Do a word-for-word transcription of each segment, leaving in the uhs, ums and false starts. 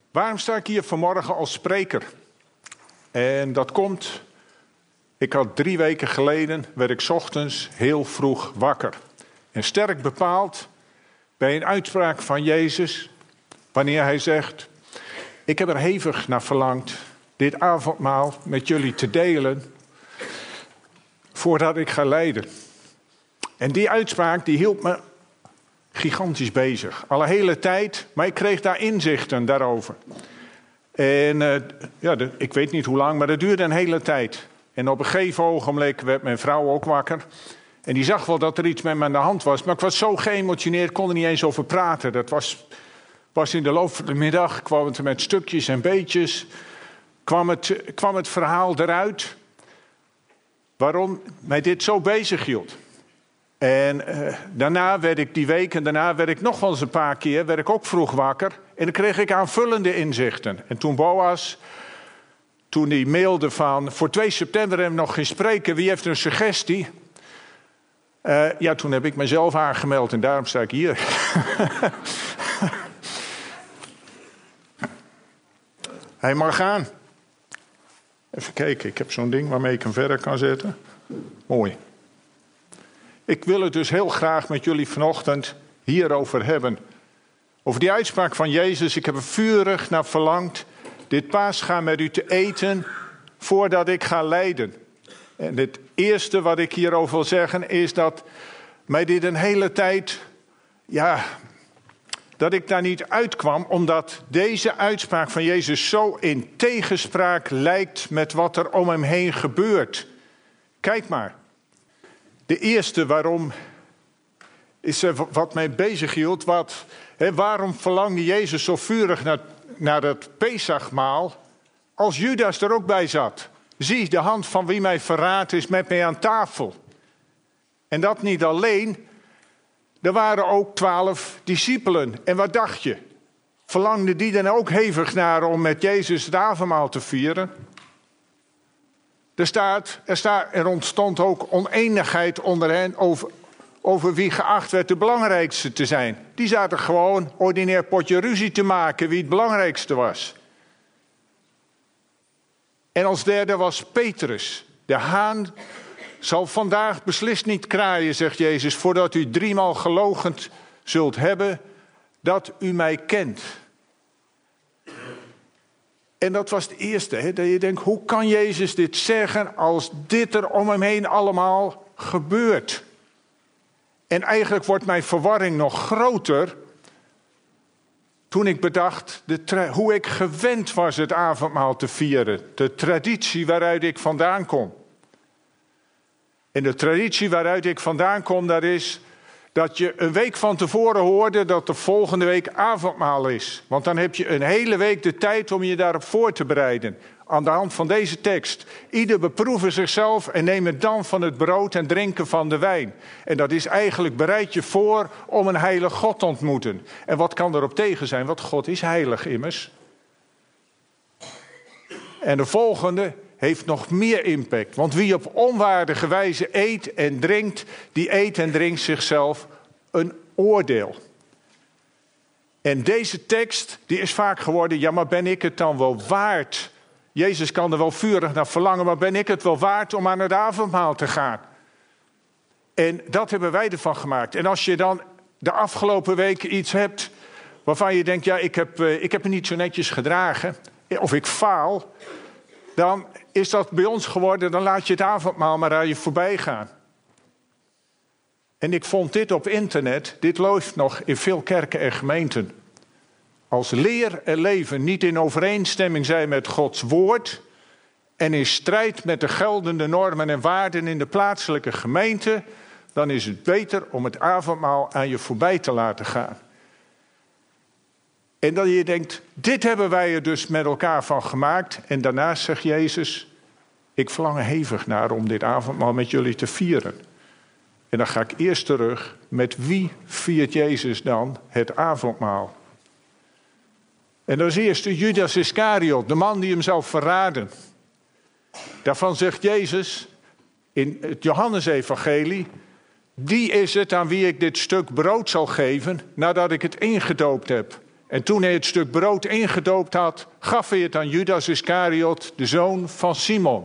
Waarom sta ik hier vanmorgen als spreker? En dat komt, ik had drie weken geleden, werd ik 's ochtends heel vroeg wakker. En sterk bepaald bij een uitspraak van Jezus, wanneer hij zegt: ik heb er hevig naar verlangd dit avondmaal met jullie te delen, voordat ik ga lijden. En die uitspraak die hield me gigantisch bezig. Al een hele tijd, maar ik kreeg daar inzichten daarover. En uh, ja, de, ik weet niet hoe lang, maar dat duurde een hele tijd. En op een gegeven ogenblik werd mijn vrouw ook wakker. En die zag wel dat er iets met me aan de hand was. Maar ik was zo geëmotioneerd, kon er niet eens over praten. Dat was pas in de loop van de middag, kwam het met stukjes en beetjes. Kwam het, kwam het verhaal eruit. Waarom mij dit zo bezig hield. En uh, daarna werd ik die week en daarna werd ik nog wel eens een paar keer, werd ik ook vroeg wakker. En dan kreeg ik aanvullende inzichten. En toen Boas, toen hij mailde van, voor twee september hebben we nog geen spreken, wie heeft een suggestie? Uh, ja, toen heb ik mezelf aangemeld en daarom sta ik hier. Hij mag gaan. Even kijken, ik heb zo'n ding waarmee ik hem verder kan zetten. Mooi. Ik wil het dus heel graag met jullie vanochtend hierover hebben. Over die uitspraak van Jezus. Ik heb er vurig naar verlangd dit paascha met u te eten voordat ik ga lijden. En het eerste wat ik hierover wil zeggen is dat mij dit een hele tijd, ja, dat ik daar niet uitkwam, omdat deze uitspraak van Jezus zo in tegenspraak lijkt met wat er om hem heen gebeurt. Kijk maar. De eerste waarom is wat mij bezighield. Wat, hè, waarom verlangde Jezus zo vurig naar, naar het Pesachmaal als Judas er ook bij zat? Zie, de hand van wie mij verraadt is met mij aan tafel. En dat niet alleen. Er waren ook twaalf discipelen. En wat dacht je? Verlangden die dan ook hevig naar om met Jezus het avondmaal te vieren? Er, staat, er, staat, er ontstond ook oneenigheid onder hen over, over wie geacht werd de belangrijkste te zijn. Die zaten gewoon ordinair potje ruzie te maken wie het belangrijkste was. En als derde was Petrus. De haan zal vandaag beslist niet kraaien, zegt Jezus, voordat u driemaal geloochend zult hebben dat u mij kent. En dat was het eerste, hè, dat je denkt, hoe kan Jezus dit zeggen als dit er om hem heen allemaal gebeurt? En eigenlijk wordt mijn verwarring nog groter toen ik bedacht de tra- hoe ik gewend was het avondmaal te vieren. De traditie waaruit ik vandaan kom. En de traditie waaruit ik vandaan kom, dat is dat je een week van tevoren hoorde dat de volgende week avondmaal is. Want dan heb je een hele week de tijd om je daarop voor te bereiden. Aan de hand van deze tekst. Ieder beproeven zichzelf en nemen dan van het brood en drinken van de wijn. En dat is eigenlijk bereid je voor om een heilig God te ontmoeten. En wat kan erop tegen zijn? Want God is heilig immers. En de volgende heeft nog meer impact. Want wie op onwaardige wijze eet en drinkt, die eet en drinkt zichzelf een oordeel. En deze tekst, die is vaak geworden, ja, maar ben ik het dan wel waard? Jezus kan er wel vurig naar verlangen, maar ben ik het wel waard om aan het avondmaal te gaan? En dat hebben wij ervan gemaakt. En als je dan de afgelopen weken iets hebt waarvan je denkt, ja, ik heb, ik heb me niet zo netjes gedragen, of ik faal, dan is dat bij ons geworden, dan laat je het avondmaal maar aan je voorbij gaan. En ik vond dit op internet, dit leeft nog in veel kerken en gemeenten. Als leer en leven niet in overeenstemming zijn met Gods woord en in strijd met de geldende normen en waarden in de plaatselijke gemeente, dan is het beter om het avondmaal aan je voorbij te laten gaan. En dat je denkt, dit hebben wij er dus met elkaar van gemaakt. En daarnaast zegt Jezus, ik verlang er hevig naar om dit avondmaal met jullie te vieren. En dan ga ik eerst terug, met wie viert Jezus dan het avondmaal? En dat is eerst Judas Iscariot, de man die hem zou verraden. Daarvan zegt Jezus in het Johannesevangelie, die is het aan wie ik dit stuk brood zal geven nadat ik het ingedoopt heb. En toen hij het stuk brood ingedoopt had, gaf hij het aan Judas Iscariot, de zoon van Simon.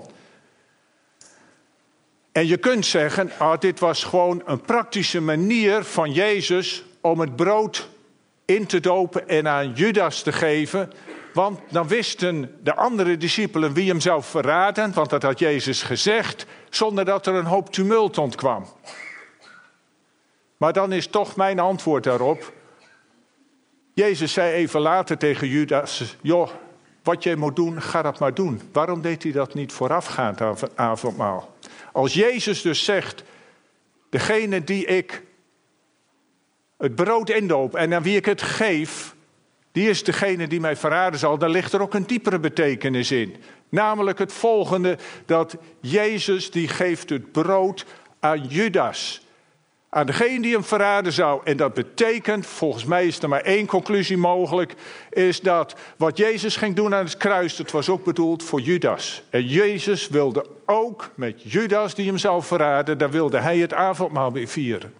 En je kunt zeggen, oh, dit was gewoon een praktische manier van Jezus om het brood in te dopen en aan Judas te geven. Want dan wisten de andere discipelen wie hem zou verraden, want dat had Jezus gezegd, zonder dat er een hoop tumult ontkwam. Maar dan is toch mijn antwoord daarop. Jezus zei even later tegen Judas, joh, wat jij moet doen, ga dat maar doen. Waarom deed hij dat niet voorafgaand aan het avondmaal? Als Jezus dus zegt, degene die ik het brood indoop en aan wie ik het geef, die is degene die mij verraden zal, dan ligt er ook een diepere betekenis in. Namelijk het volgende, dat Jezus die geeft het brood aan Judas. Aan degene die hem verraden zou. En dat betekent, volgens mij is er maar één conclusie mogelijk, is dat wat Jezus ging doen aan het kruis, dat was ook bedoeld voor Judas. En Jezus wilde ook met Judas die hem zou verraden, daar wilde hij het avondmaal weer vieren.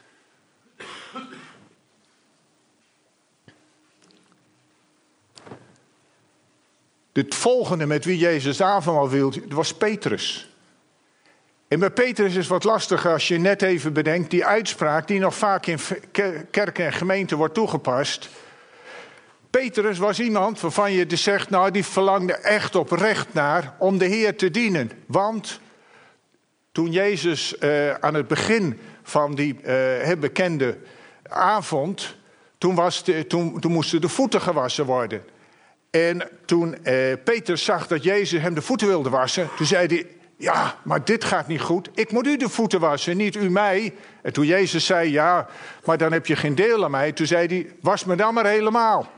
Het volgende met wie Jezus het avondmaal wilde, was Petrus. En bij Petrus is het wat lastiger als je net even bedenkt, die uitspraak die nog vaak in kerken en gemeenten wordt toegepast. Petrus was iemand waarvan je dus zegt, nou die verlangde echt oprecht naar om de Heer te dienen. Want toen Jezus uh, aan het begin van die uh, bekende avond, toen, was de, toen, toen moesten de voeten gewassen worden. En toen uh, Petrus zag dat Jezus hem de voeten wilde wassen, toen zei hij, ja, maar dit gaat niet goed. Ik moet u de voeten wassen, niet u mij. En toen Jezus zei, ja, maar dan heb je geen deel aan mij. Toen zei hij, was me dan maar helemaal.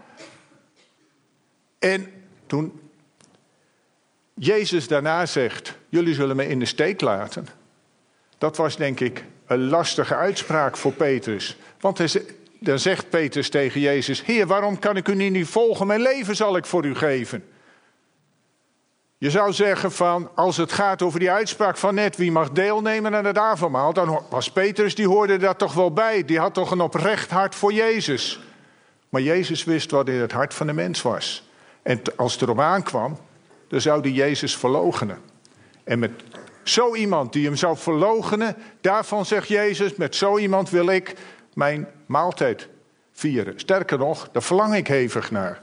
En toen Jezus daarna zegt, jullie zullen me in de steek laten. Dat was denk ik een lastige uitspraak voor Petrus. Want hij, dan zegt Petrus tegen Jezus, Heer, waarom kan ik u niet volgen? Mijn leven zal ik voor u geven. Je zou zeggen van, als het gaat over die uitspraak van net, wie mag deelnemen aan het avondmaal, dan was Petrus, die hoorde daar toch wel bij. Die had toch een oprecht hart voor Jezus. Maar Jezus wist wat in het hart van de mens was. En als het erop aankwam, dan zou die Jezus verloochenen. En met zo iemand die hem zou verloochenen, daarvan zegt Jezus, met zo iemand wil ik mijn maaltijd vieren. Sterker nog, daar verlang ik hevig naar.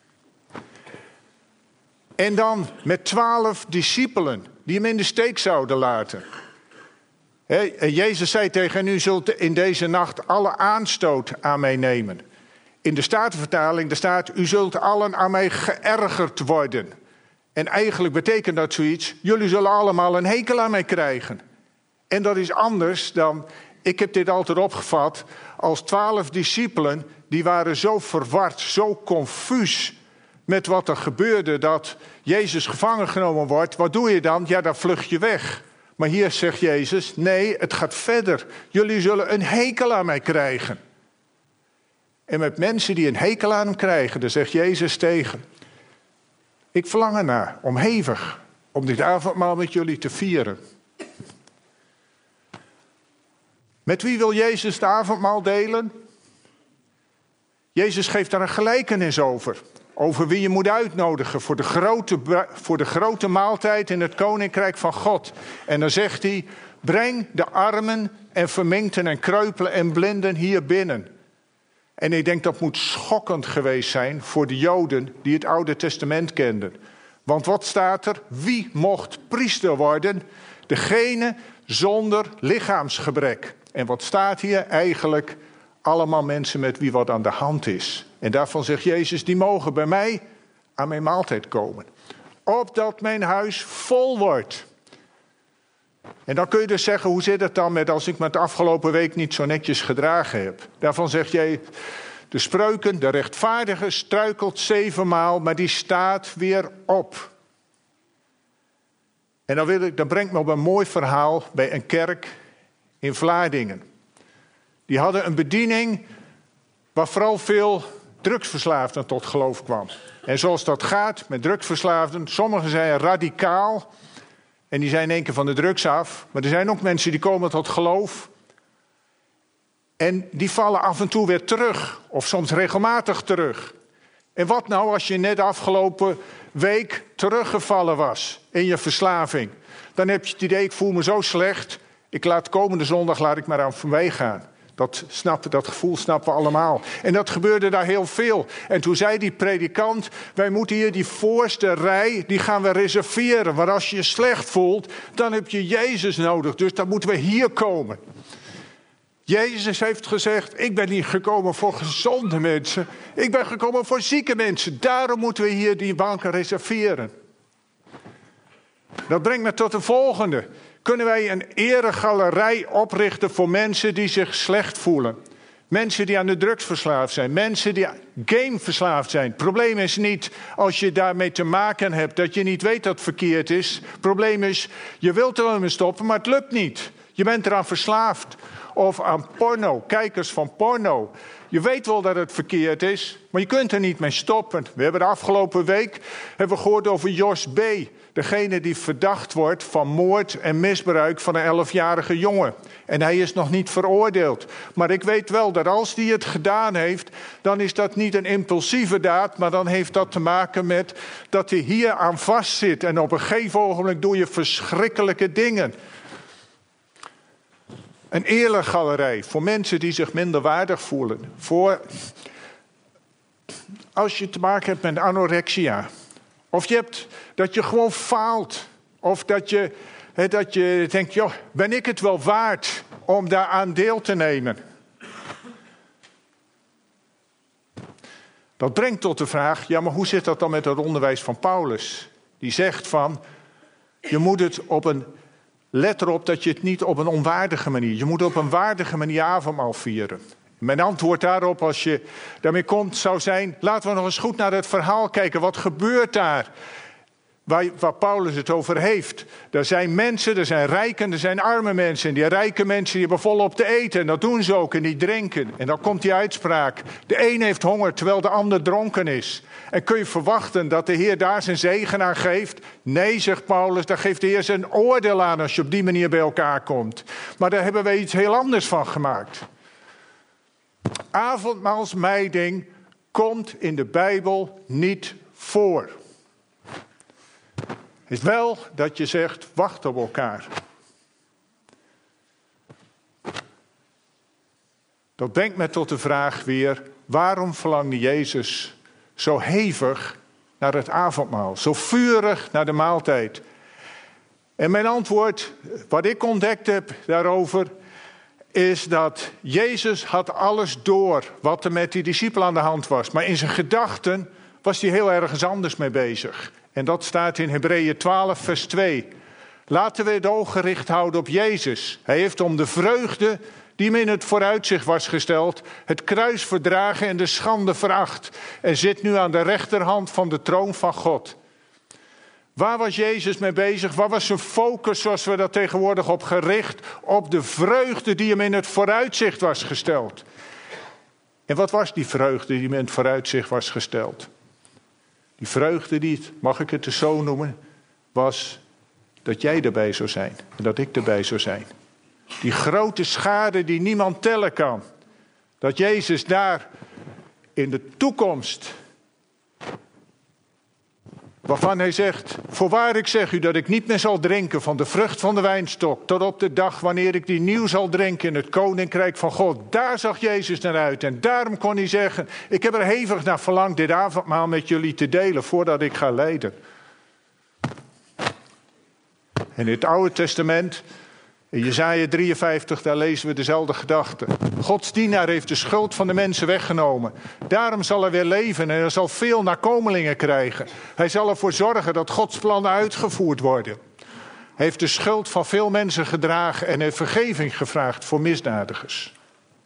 En dan met twaalf discipelen die hem in de steek zouden laten. He, en Jezus zei tegen hen, u zult in deze nacht alle aanstoot aan mij nemen. In de Statenvertaling daar staat, u zult allen aan mij geërgerd worden. En eigenlijk betekent dat zoiets, jullie zullen allemaal een hekel aan mij krijgen. En dat is anders dan, ik heb dit altijd opgevat, als twaalf discipelen, die waren zo verward, zo confuus met wat er gebeurde, dat Jezus gevangen genomen wordt. Wat doe je dan? Ja, dan vlucht je weg. Maar hier zegt Jezus, nee, het gaat verder. Jullie zullen een hekel aan mij krijgen. En met mensen die een hekel aan hem krijgen, daar zegt Jezus tegen, ik verlang ernaar, om hevig, om dit avondmaal met jullie te vieren. Met wie wil Jezus het avondmaal delen? Jezus geeft daar een gelijkenis over. Over wie je moet uitnodigen voor de, grote, voor de grote maaltijd in het koninkrijk van God. En dan zegt hij, breng de armen en verminkten en kreupelen en blinden hier binnen. En ik denk dat moet schokkend geweest zijn voor de Joden die het Oude Testament kenden. Want wat staat er? Wie mocht priester worden? Degene zonder lichaamsgebrek. En wat staat hier? Eigenlijk allemaal mensen met wie wat aan de hand is. En daarvan zegt Jezus, die mogen bij mij aan mijn maaltijd komen. Opdat mijn huis vol wordt. En dan kun je dus zeggen, hoe zit het dan met als ik me de afgelopen week niet zo netjes gedragen heb? Daarvan zegt jij, de spreuken, de rechtvaardige struikelt zevenmaal, maar die staat weer op. En dan, wil ik, dan brengt me op een mooi verhaal bij een kerk in Vlaardingen. Die hadden een bediening waar vooral veel drugsverslaafden tot geloof kwam. En zoals dat gaat met drugsverslaafden, sommigen zijn radicaal en die zijn in één keer van de drugs af. Maar er zijn ook mensen die komen tot geloof. En die vallen af en toe weer terug, of soms regelmatig terug. En wat nou als je net afgelopen week teruggevallen was in je verslaving? Dan heb je het idee, ik voel me zo slecht, ik laat komende zondag laat ik maar aan voorbij gaan. Dat, snappen, dat gevoel snappen we allemaal. En dat gebeurde daar heel veel. En toen zei die predikant, wij moeten hier die voorste rij, die gaan we reserveren. Want als je je slecht voelt, dan heb je Jezus nodig. Dus dan moeten we hier komen. Jezus heeft gezegd, ik ben niet gekomen voor gezonde mensen. Ik ben gekomen voor zieke mensen. Daarom moeten we hier die banken reserveren. Dat brengt me tot de volgende. Kunnen wij een eregalerij oprichten voor mensen die zich slecht voelen? Mensen die aan de drugs verslaafd zijn. Mensen die gameverslaafd zijn. Het probleem is niet als je daarmee te maken hebt dat je niet weet dat het verkeerd is. Het probleem is, je wilt er wel mee stoppen, maar het lukt niet. Je bent eraan verslaafd. Of aan porno, kijkers van porno. Je weet wel dat het verkeerd is, maar je kunt er niet mee stoppen. We hebben de afgelopen week hebben we gehoord over Jos B. Degene die verdacht wordt van moord en misbruik van een elfjarige jongen. En hij is nog niet veroordeeld. Maar ik weet wel dat als hij het gedaan heeft, dan is dat niet een impulsieve daad, maar dan heeft dat te maken met dat hij hier aan vastzit. En op een gegeven ogenblik doe je verschrikkelijke dingen. Een eregalerij voor mensen die zich minder waardig voelen. Voor als je te maken hebt met anorexia. Of je hebt dat je gewoon faalt. Of dat je, he, dat je denkt, joh, ben ik het wel waard om daaraan deel te nemen? Dat brengt tot de vraag, ja, maar hoe zit dat dan met het onderwijs van Paulus? Die zegt van, je moet het op een... Let erop dat je het niet op een onwaardige manier... Je moet op een waardige manier avondmaal vieren. Mijn antwoord daarop, als je daarmee komt, zou zijn... Laten we nog eens goed naar het verhaal kijken. Wat gebeurt daar? Waar, waar Paulus het over heeft. Er zijn mensen, er zijn rijken, er zijn arme mensen. En die rijke mensen die hebben volop te eten. En dat doen ze ook en die drinken. En dan komt die uitspraak. De een heeft honger terwijl de ander dronken is. En kun je verwachten dat de Heer daar zijn zegen aan geeft? Nee, zegt Paulus, daar geeft de Heer zijn oordeel aan als je op die manier bij elkaar komt. Maar daar hebben wij iets heel anders van gemaakt. Avondmaalsmijding komt in de Bijbel niet voor. Het is wel dat je zegt, wacht op elkaar. Dat brengt me tot de vraag weer, waarom verlangde Jezus zo hevig naar het avondmaal, zo vurig naar de maaltijd? En mijn antwoord, wat ik ontdekt heb daarover, is dat Jezus had alles door wat er met die discipelen aan de hand was. Maar in zijn gedachten was hij heel ergens anders mee bezig. En dat staat in Hebreeën twaalf, vers twee. Laten we het oog gericht houden op Jezus. Hij heeft om de vreugde die hem in het vooruitzicht was gesteld, het kruis verdragen en de schande veracht. En zit nu aan de rechterhand van de troon van God. Waar was Jezus mee bezig? Waar was zijn focus, zoals we dat tegenwoordig op gericht? Op de vreugde die hem in het vooruitzicht was gesteld. En wat was die vreugde die hem in het vooruitzicht was gesteld? Die vreugde, die, mag ik het zo noemen, was dat jij erbij zou zijn. En dat ik erbij zou zijn. Die grote schade die niemand tellen kan. Dat Jezus daar in de toekomst, waarvan hij zegt, voorwaar ik zeg u dat ik niet meer zal drinken van de vrucht van de wijnstok, tot op de dag wanneer ik die nieuw zal drinken in het koninkrijk van God. Daar zag Jezus naar uit en daarom kon hij zeggen, ik heb er hevig naar verlangd dit avondmaal met jullie te delen voordat ik ga lijden. In het Oude Testament, in Jesaja drieënvijftig, daar lezen we dezelfde gedachte. Gods dienaar heeft de schuld van de mensen weggenomen. Daarom zal hij weer leven en hij zal veel nakomelingen krijgen. Hij zal ervoor zorgen dat Gods plannen uitgevoerd worden. Hij heeft de schuld van veel mensen gedragen en heeft vergeving gevraagd voor misdadigers.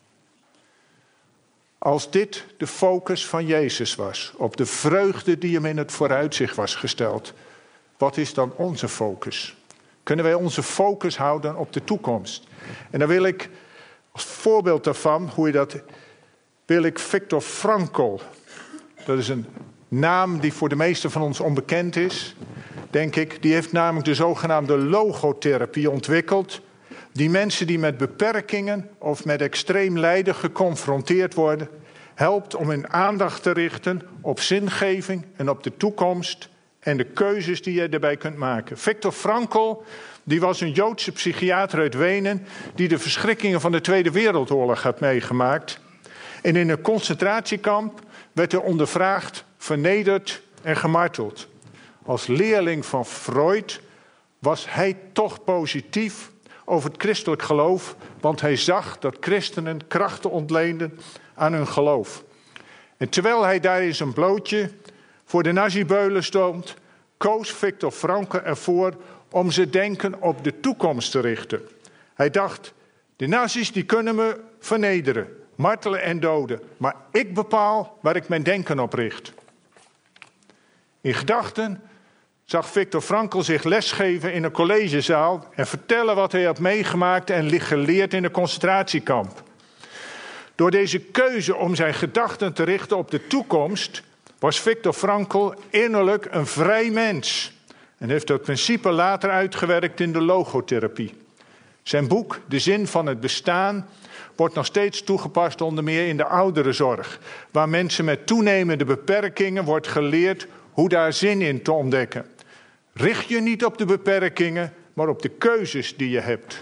Als dit de focus van Jezus was, op de vreugde die hem in het vooruitzicht was gesteld, wat is dan onze focus? Kunnen wij onze focus houden op de toekomst? En dan wil ik, als voorbeeld daarvan, hoe je dat, wil ik Viktor Frankl. Dat is een naam die voor de meesten van ons onbekend is, denk ik. Die heeft namelijk de zogenaamde logotherapie ontwikkeld. die mensen die met beperkingen of met extreem lijden geconfronteerd worden, helpt om hun aandacht te richten op zingeving en op de toekomst en de keuzes die je daarbij kunt maken. Viktor Frankl, die was een Joodse psychiater uit Wenen die de verschrikkingen van de Tweede Wereldoorlog had meegemaakt. En in een concentratiekamp werd hij ondervraagd, vernederd en gemarteld. Als leerling van Freud was hij toch positief over het christelijk geloof, want hij zag dat christenen krachten ontleenden aan hun geloof. En terwijl hij daar in zijn blootje voor de nazibeulen stond, koos Viktor Frankl ervoor om zijn denken op de toekomst te richten. Hij dacht, de nazi's die kunnen me vernederen, martelen en doden, maar ik bepaal waar ik mijn denken op richt. In gedachten zag Viktor Frankl zich lesgeven in een collegezaal en vertellen wat hij had meegemaakt en geleerd in een concentratiekamp. Door deze keuze om zijn gedachten te richten op de toekomst was Viktor Frankl innerlijk een vrij mens en heeft dat principe later uitgewerkt in de logotherapie. Zijn boek De Zin van het Bestaan wordt nog steeds toegepast onder meer in de ouderenzorg, waar mensen met toenemende beperkingen wordt geleerd hoe daar zin in te ontdekken. Richt je niet op de beperkingen, maar op de keuzes die je hebt.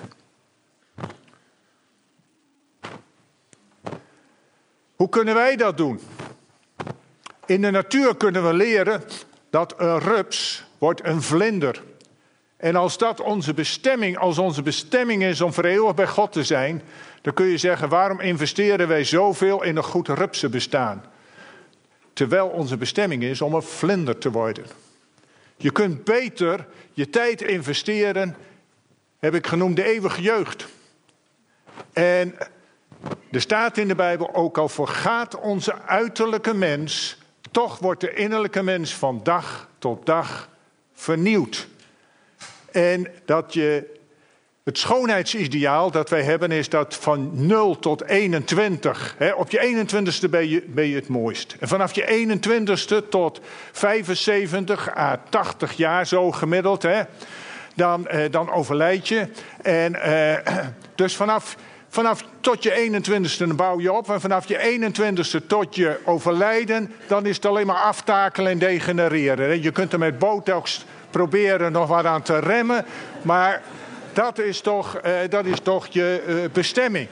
Hoe kunnen wij dat doen? In de natuur kunnen we leren dat een rups wordt een vlinder. En als dat onze bestemming, als onze bestemming is om voor eeuwig bij God te zijn, dan kun je zeggen, waarom investeren wij zoveel in een goed rupsenbestaan? Terwijl onze bestemming is om een vlinder te worden. Je kunt beter je tijd investeren, heb ik genoemd, de eeuwige jeugd. En er staat in de Bijbel, ook al vergaat onze uiterlijke mens, toch wordt de innerlijke mens van dag tot dag vernieuwd. En dat je, het schoonheidsideaal dat wij hebben is dat van nul tot eenentwintig. Hè, op je eenentwintigste ben je, ben je het mooist. En vanaf je eenentwintigste tot vijfenzeventig à tachtig jaar zo gemiddeld, hè, dan, eh, dan overlijd je. En eh, dus vanaf... Vanaf tot je eenentwintigste bouw je op. En vanaf je eenentwintigste tot je overlijden, dan is het alleen maar aftakelen en degenereren. Je kunt er met botox proberen nog wat aan te remmen. Maar dat is toch, uh, dat is toch je uh, bestemming.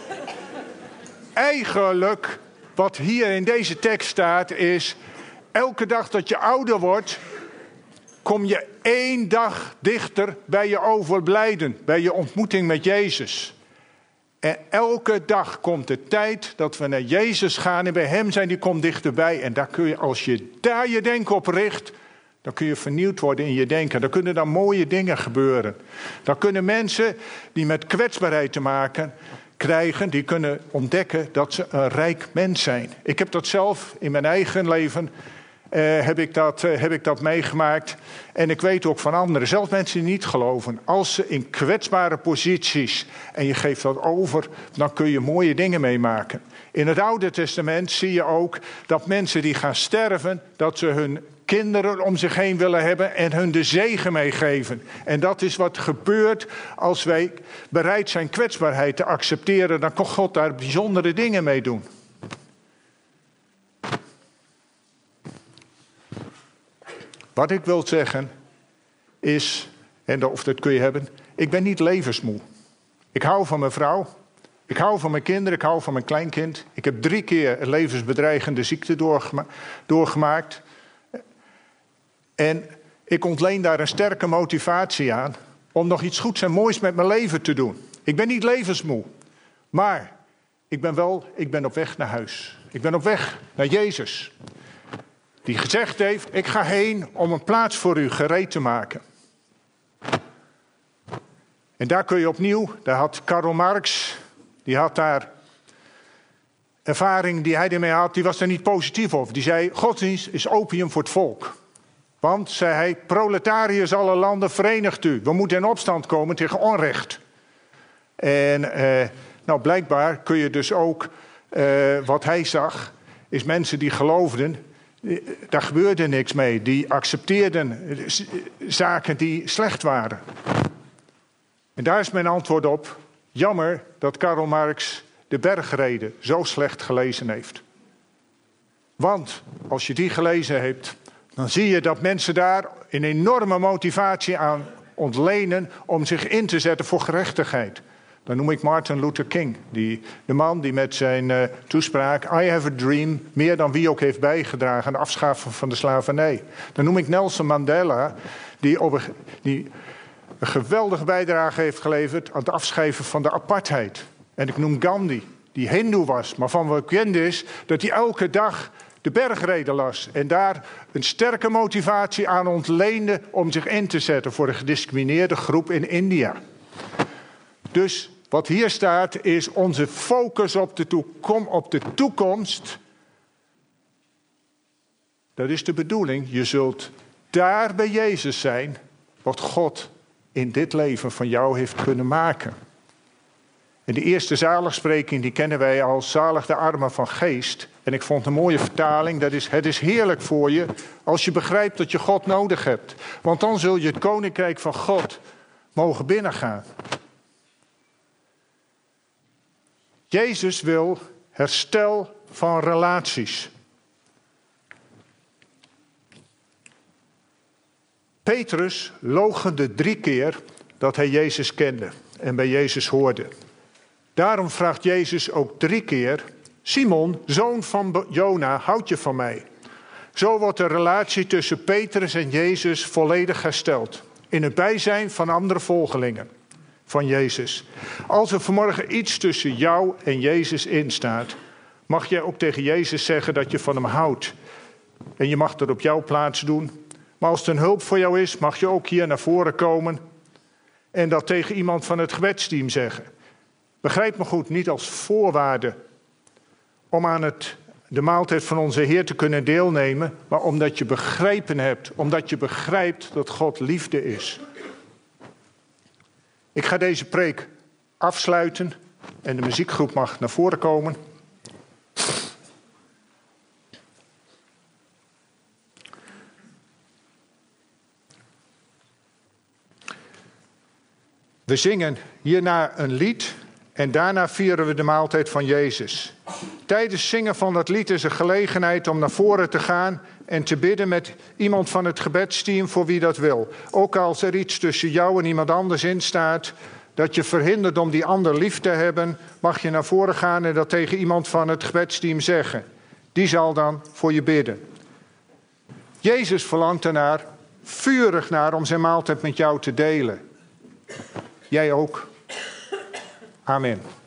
Eigenlijk, wat hier in deze tekst staat, is elke dag dat je ouder wordt, kom je één dag dichter bij je overlijden, bij je ontmoeting met Jezus. En elke dag komt de tijd dat we naar Jezus gaan en bij hem zijn, die komt dichterbij. En daar kun je, als je daar je denken op richt, dan kun je vernieuwd worden in je denken. Dan kunnen dan mooie dingen gebeuren. Dan kunnen mensen die met kwetsbaarheid te maken krijgen, die kunnen ontdekken dat ze een rijk mens zijn. Ik heb dat zelf in mijn eigen leven, Uh, heb, ik dat, uh, heb ik dat meegemaakt. En ik weet ook van anderen, zelfs mensen die niet geloven, als ze in kwetsbare posities en je geeft dat over, dan kun je mooie dingen meemaken. In het Oude Testament zie je ook dat mensen die gaan sterven, dat ze hun kinderen om zich heen willen hebben en hun de zegen meegeven. En dat is wat gebeurt als wij bereid zijn kwetsbaarheid te accepteren. Dan kan God daar bijzondere dingen mee doen. Wat ik wil zeggen is, en of dat kun je hebben, ik ben niet levensmoe. Ik hou van mijn vrouw, ik hou van mijn kinderen, ik hou van mijn kleinkind. Ik heb drie keer een levensbedreigende ziekte doorgema- doorgemaakt. En ik ontleen daar een sterke motivatie aan om nog iets goeds en moois met mijn leven te doen. Ik ben niet levensmoe, maar ik ben wel, ik ben op weg naar huis. Ik ben op weg naar Jezus. Die gezegd heeft, ik ga heen om een plaats voor u gereed te maken. En daar kun je opnieuw, daar had Karl Marx, die had daar ervaring die hij ermee had, die was er niet positief over. Die zei, godsdienst is opium voor het volk. Want, zei hij, proletariërs alle landen, verenigt u. We moeten in opstand komen tegen onrecht. En eh, nou, blijkbaar kun je dus ook, eh, wat hij zag, is mensen die geloofden, daar gebeurde niks mee. Die accepteerden zaken die slecht waren. En daar is mijn antwoord op. Jammer dat Karl Marx de Bergrede zo slecht gelezen heeft. Want als je die gelezen hebt, dan zie je dat mensen daar een enorme motivatie aan ontlenen om zich in te zetten voor gerechtigheid. Dan noem ik Martin Luther King, die, de man die met zijn uh, toespraak I have a dream meer dan wie ook heeft bijgedragen aan de afschaffing van de slavernij. Dan noem ik Nelson Mandela, die, op een, die een geweldige bijdrage heeft geleverd aan het afschaffen van de apartheid. En ik noem Gandhi, die hindoe was, maar van wat bekend is dat hij elke dag de Bergrede las en daar een sterke motivatie aan ontleende om zich in te zetten voor de gediscrimineerde groep in India. Dus wat hier staat is onze focus op de, toekom- op de toekomst. Dat is de bedoeling. Je zult daar bij Jezus zijn wat God in dit leven van jou heeft kunnen maken. En de eerste zaligspreking die kennen wij als zalig de armen van geest. En ik vond een mooie vertaling. Dat is, het is heerlijk voor je als je begrijpt dat je God nodig hebt. Want dan zul je het koninkrijk van God mogen binnengaan. Jezus wil herstel van relaties. Petrus loochende drie keer dat hij Jezus kende en bij Jezus hoorde. Daarom vraagt Jezus ook drie keer: Simon, zoon van Jona, houd je van mij? Zo wordt de relatie tussen Petrus en Jezus volledig hersteld. In het bijzijn van andere volgelingen van Jezus. Als er vanmorgen iets tussen jou en Jezus in staat, mag jij ook tegen Jezus zeggen dat je van hem houdt. En je mag dat op jouw plaats doen. Maar als het een hulp voor jou is, mag je ook hier naar voren komen en dat tegen iemand van het gebedsteam zeggen. Begrijp me goed, niet als voorwaarde om aan het, de maaltijd van onze Heer te kunnen deelnemen, maar omdat je begrepen hebt, omdat je begrijpt dat God liefde is. Ik ga deze preek afsluiten en de muziekgroep mag naar voren komen. We zingen hierna een lied en daarna vieren we de maaltijd van Jezus. Tijdens zingen van dat lied is een gelegenheid om naar voren te gaan en te bidden met iemand van het gebedsteam voor wie dat wil. Ook als er iets tussen jou en iemand anders in staat dat je verhindert om die ander lief te hebben, mag je naar voren gaan en dat tegen iemand van het gebedsteam zeggen. Die zal dan voor je bidden. Jezus verlangt ernaar, vurig naar, om zijn maaltijd met jou te delen. Jij ook. Amen.